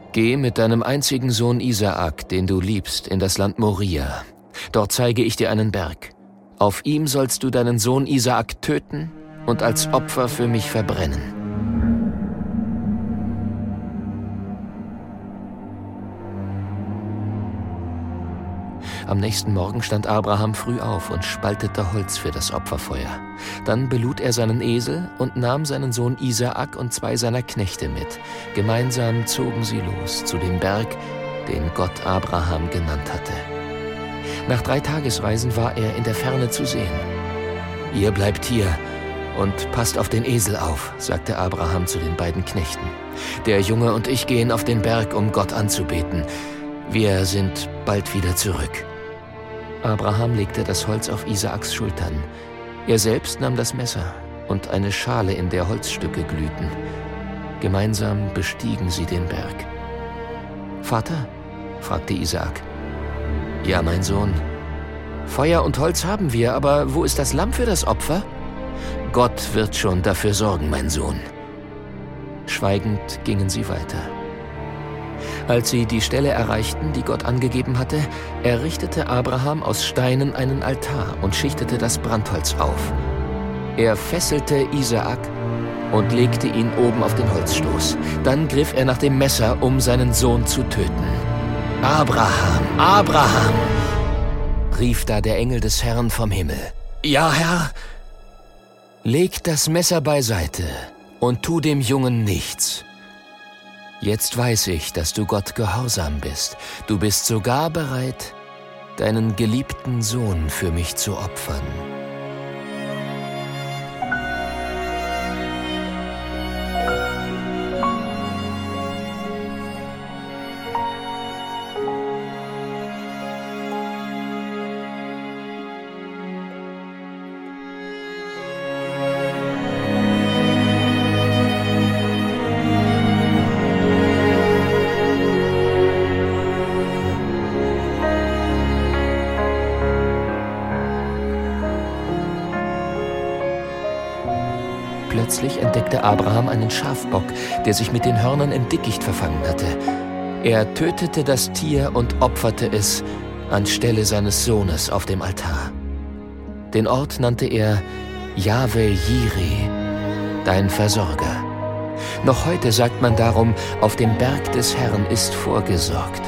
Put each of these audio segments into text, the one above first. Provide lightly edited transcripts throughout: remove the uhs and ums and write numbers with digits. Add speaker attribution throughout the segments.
Speaker 1: Geh mit deinem einzigen Sohn Isaak, den du liebst, in das Land Moria. Dort zeige ich dir einen Berg. Auf ihm sollst du deinen Sohn Isaak töten und als Opfer für mich verbrennen. Am nächsten Morgen stand Abraham früh auf und spaltete Holz für das Opferfeuer. Dann belud er seinen Esel und nahm seinen Sohn Isaak und 2 seiner Knechte mit. Gemeinsam zogen sie los zu dem Berg, den Gott Abraham genannt hatte. Nach 3 Tagesreisen war er in der Ferne zu sehen. »Ihr bleibt hier und passt auf den Esel auf«, sagte Abraham zu den beiden Knechten. »Der Junge und ich gehen auf den Berg, um Gott anzubeten. Wir sind bald wieder zurück.« Abraham legte das Holz auf Isaaks Schultern. Er selbst nahm das Messer und eine Schale, in der Holzstücke glühten. Gemeinsam bestiegen sie den Berg. »Vater?« fragte Isaak. »Ja, mein Sohn. Feuer und Holz haben wir, aber wo ist das Lamm für das Opfer?« »Gott wird schon dafür sorgen, mein Sohn.« Schweigend gingen sie weiter. Als sie die Stelle erreichten, die Gott angegeben hatte, errichtete Abraham aus Steinen einen Altar und schichtete das Brandholz auf. Er fesselte Isaak und legte ihn oben auf den Holzstoß. Dann griff er nach dem Messer, um seinen Sohn zu töten. »Abraham, Abraham«, rief da der Engel des Herrn vom Himmel. »Ja, Herr?« »Leg das Messer beiseite und tu dem Jungen nichts. Jetzt weiß ich, dass du Gott gehorsam bist. Du bist sogar bereit, deinen geliebten Sohn für mich zu opfern.« Plötzlich entdeckte Abraham einen Schafbock, der sich mit den Hörnern im Dickicht verfangen hatte. Er tötete das Tier und opferte es anstelle seines Sohnes auf dem Altar. Den Ort nannte er Jahwe Jireh, dein Versorger. Noch heute sagt man darum, auf dem Berg des Herrn ist vorgesorgt.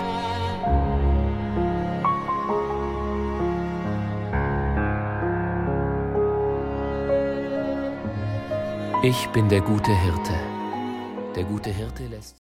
Speaker 1: Ich bin der gute Hirte. Der gute Hirte lässt